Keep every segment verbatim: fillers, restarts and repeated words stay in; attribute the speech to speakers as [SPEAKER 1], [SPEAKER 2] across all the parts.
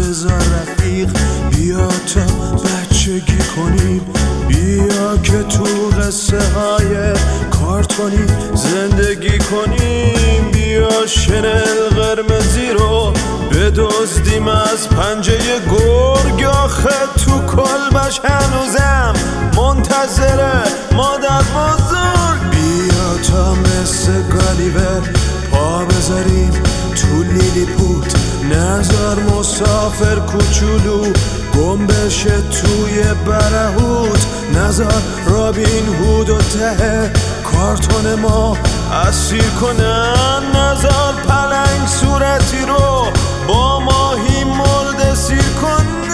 [SPEAKER 1] بذار رفیق، بیا تا بچگی کنیم، بیا که تو قصه های کارتونی زندگی کنیم، بیا شنل قرمزی رو بدزدیم از پنجه گرگ، آخه تو کلبش هنوزم منتظره مادر بزرگ. بیا تا مثل گالیور پا بذاریم تو لیلی پوت، نزار مسافر کوچولو گم بشه توی برهوت، نزار رابین هود و ته کارتون ما اسیر کنن، نزار پلنگ صورتی رو با ماهی مرده سیر کنن.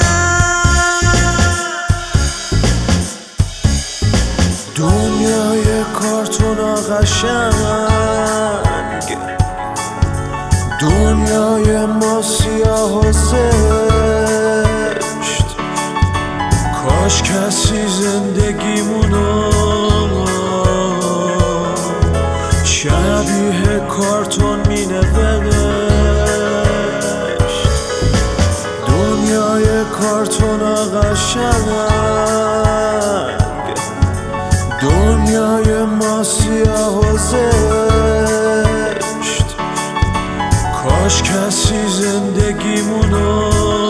[SPEAKER 1] دنیای کارتون قشنگ، دنیای ما سیاه و زشت، کاش کسی زندگیمونو شبیه کارتون می نوشت. دنیای کارتون قشنگ، دنیای ما سیاه و زشت، کاش کسی زندگیمونو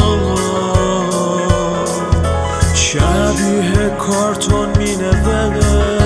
[SPEAKER 1] شبیه کارتون می نوشت.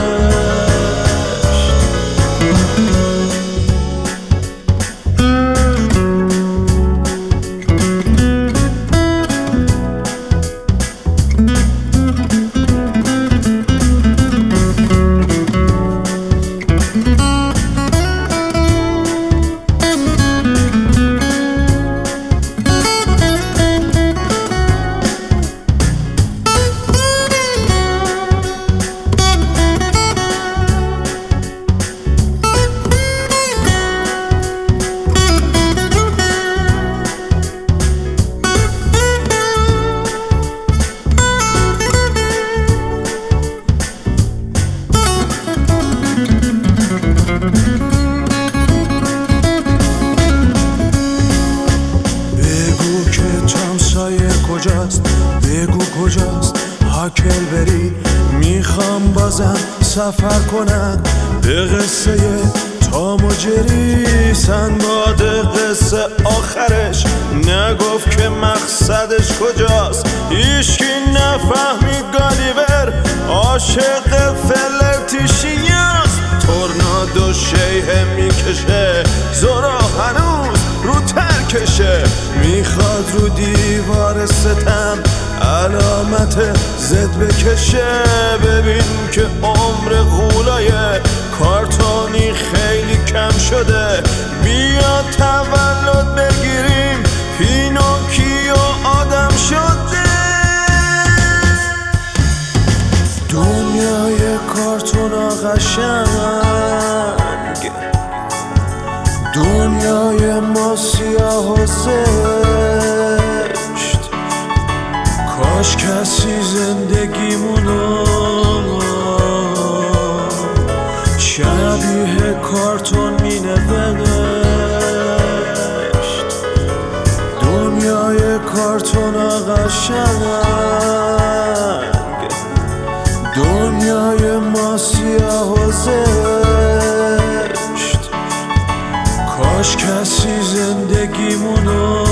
[SPEAKER 1] کجاست؟ بگو کجاست هاکل بری، میخوام بازم سفر کنم به قصه تام و جری. سنباد قصه آخرش نگفت که مقصدش کجاست، هیچکی نفهمید گالیور عاشق فلرتیشیاست. تورنادو شیه میکشه، زورا هنوز رو ترکشه، میخواد رو دیوار ستم علامت زد بکشه. ببین که عمر غولای کارتونی خیلی کم شده، بیا تولد بگیریم پینوکیو آدم شده. دنیای کارتون قشنگ، دنیای ما سیاه و زشت، کاش کسی زندگیمونو شبیه کارتون می نوشت. دنیای کارتون قشنگ، دنیای ما سیاه و زشت، کاش کسی زندگیمونو